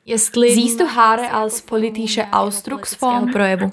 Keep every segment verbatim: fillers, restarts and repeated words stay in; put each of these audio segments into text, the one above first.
Siehst du Haare als politische Ausdrucksform?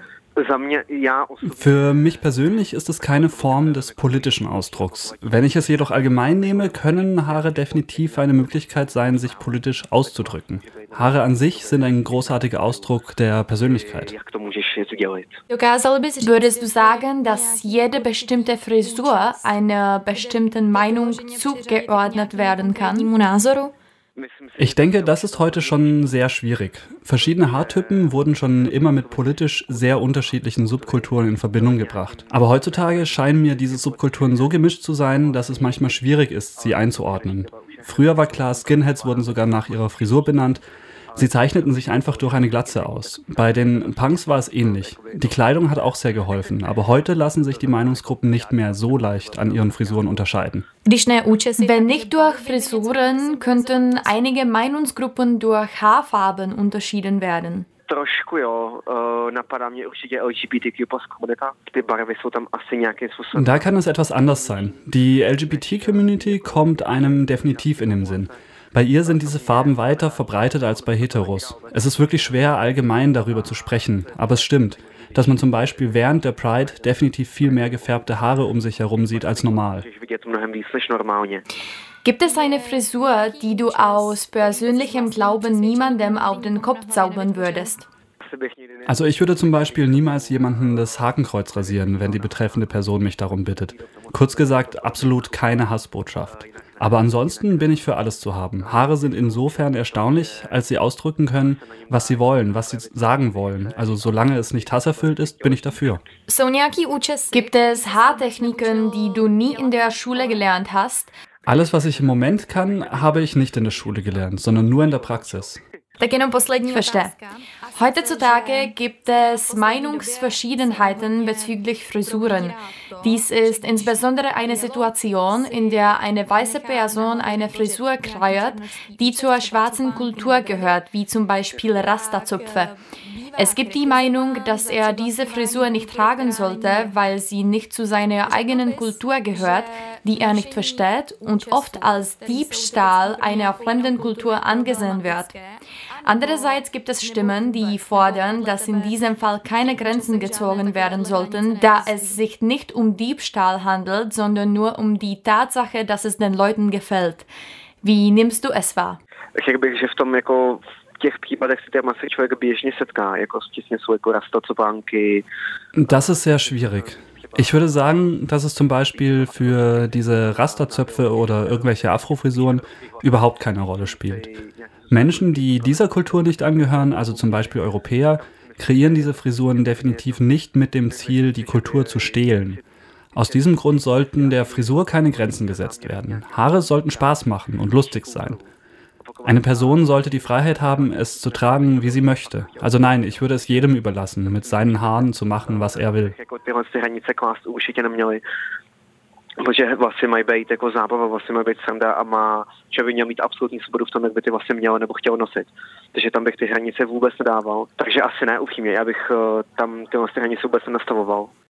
Für mich persönlich ist es keine Form des politischen Ausdrucks. Wenn ich es jedoch allgemein nehme, können Haare definitiv eine Möglichkeit sein, sich politisch auszudrücken. Haare an sich sind ein großartiger Ausdruck der Persönlichkeit. Würdest du sagen, dass jede bestimmte Frisur einer bestimmten Meinung zugeordnet werden kann? Ich denke, das ist heute schon sehr schwierig. Verschiedene Haartypen wurden schon immer mit politisch sehr unterschiedlichen Subkulturen in Verbindung gebracht. Aber heutzutage scheinen mir diese Subkulturen so gemischt zu sein, dass es manchmal schwierig ist, sie einzuordnen. Früher war klar, Skinheads wurden sogar nach ihrer Frisur benannt. Sie zeichneten sich einfach durch eine Glatze aus. Bei den Punks war es ähnlich. Die Kleidung hat auch sehr geholfen, aber heute lassen sich die Meinungsgruppen nicht mehr so leicht an ihren Frisuren unterscheiden. Wenn nicht durch Frisuren, könnten einige Meinungsgruppen durch Haarfarben unterschieden werden. Da kann es etwas anders sein. Die L G B T-Community kommt einem definitiv in den Sinn. Bei ihr sind diese Farben weiter verbreitet als bei Heteros. Es ist wirklich schwer, allgemein darüber zu sprechen, aber es stimmt, dass man zum Beispiel während der Pride definitiv viel mehr gefärbte Haare um sich herum sieht als normal. Gibt es eine Frisur, die du aus persönlichem Glauben niemandem auf den Kopf zaubern würdest? Also ich würde zum Beispiel niemals jemanden das Hakenkreuz rasieren, wenn die betreffende Person mich darum bittet. Kurz gesagt, absolut keine Hassbotschaft. Aber ansonsten bin ich für alles zu haben. Haare sind insofern erstaunlich, als sie ausdrücken können, was sie wollen, was sie sagen wollen. Also solange es nicht hasserfüllt ist, bin ich dafür. Gibt es Haartechniken, die du nie in der Schule gelernt hast? Alles, was ich im Moment kann, habe ich nicht in der Schule gelernt, sondern nur in der Praxis. Verstehe. Heutzutage gibt es Meinungsverschiedenheiten bezüglich Frisuren. Dies ist insbesondere eine Situation, in der eine weiße Person eine Frisur kreiert, die zur schwarzen Kultur gehört, wie zum Beispiel Rastazöpfe. Es gibt die Meinung, dass er diese Frisur nicht tragen sollte, weil sie nicht zu seiner eigenen Kultur gehört, die er nicht versteht und oft als Diebstahl einer fremden Kultur angesehen wird. Andererseits gibt es Stimmen, die fordern, dass in diesem Fall keine Grenzen gezogen werden sollten, da es sich nicht um Diebstahl handelt, sondern nur um die Tatsache, dass es den Leuten gefällt. Wie nimmst du es wahr? Das ist sehr schwierig. Ich würde sagen, dass es zum Beispiel für diese Rastazöpfe oder irgendwelche Afrofrisuren überhaupt keine Rolle spielt. Menschen, die dieser Kultur nicht angehören, also zum Beispiel Europäer, kreieren diese Frisuren definitiv nicht mit dem Ziel, die Kultur zu stehlen. Aus diesem Grund sollten der Frisur keine Grenzen gesetzt werden. Haare sollten Spaß machen und lustig sein. Eine Person sollte die Freiheit haben, es zu tragen, wie sie möchte. Also nein, ich würde es jedem überlassen, mit seinen Haaren zu machen, was er will. Protože vlasy mají být jako zábava, vlasy mají být sranda a má člověk by měl mít absolutní svobodu v tom, jak by ty vlasy měl nebo chtěl nosit. Takže tam bych ty hranice vůbec nedával. Takže asi ne, upřímně, já bych tam ty hranice vůbec nenastavoval.